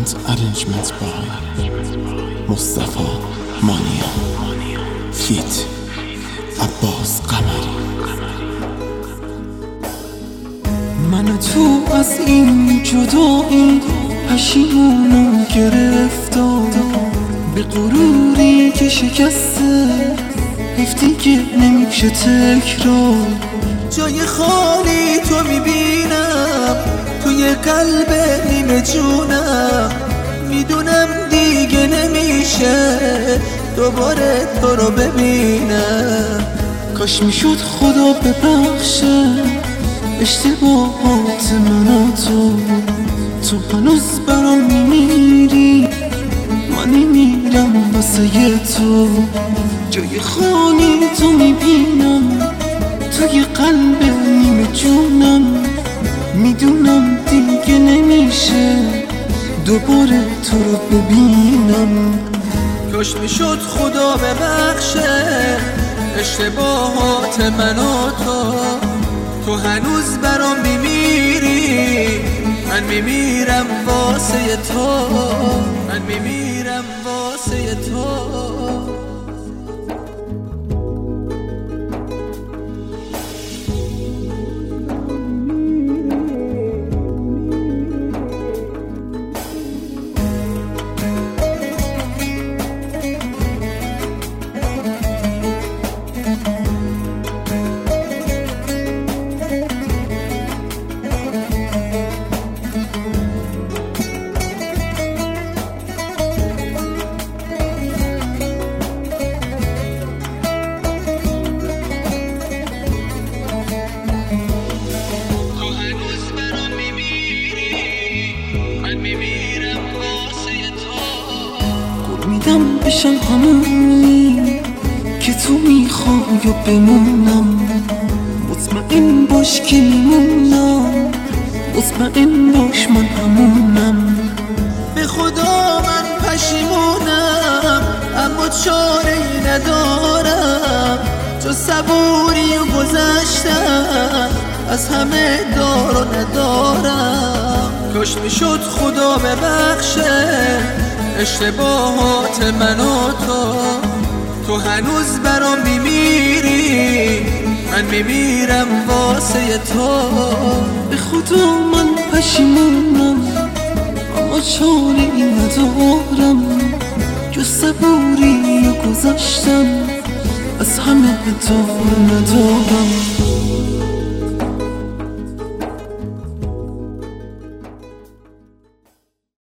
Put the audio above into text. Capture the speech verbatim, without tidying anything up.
Current arrangement by Mustafa Mania Feat عباس قمری. من و تو از این جدایی پشیمونو گرفتم، به غروری که شکسته حیف که نمیشه تکرار. جای خالی تو میبینم توی قلب نیمه جونم، میدونم دیگه نمیشه دوباره تو رو ببینم. کاش میشد خدا ببخشه اشتباهات من و تو، تو هنوز برام میمیری من میمیرم واسه تو. جای خالی تو میبینم توی قلب نیمه جونم، میدونم دیگه نمیشه دوباره تو رو ببینم. کاش میشد خدا ببخشه اشتباهات من و تو، تو هنوز برام میمیری من میمیرم واسه تو، من میمیرم واسه تو. میدم بشم همونی که تو میخوای و بمونم، مطمئن باش که میمونم، مطمئن باش من همونم. به خدا من پشیمونم اما چاره‌ای ندارم، تو صبوری و گذشتم از همه دار و ندارم. کاش میشد خدا ببخشه اشتباهات من و تو، تو هنوز برام میمیری من میمیرم واسه تو. به خدا من پشیمونم اما چاره‌ای ندارم، جز صبوری و گذشتم از همه دار ندارم.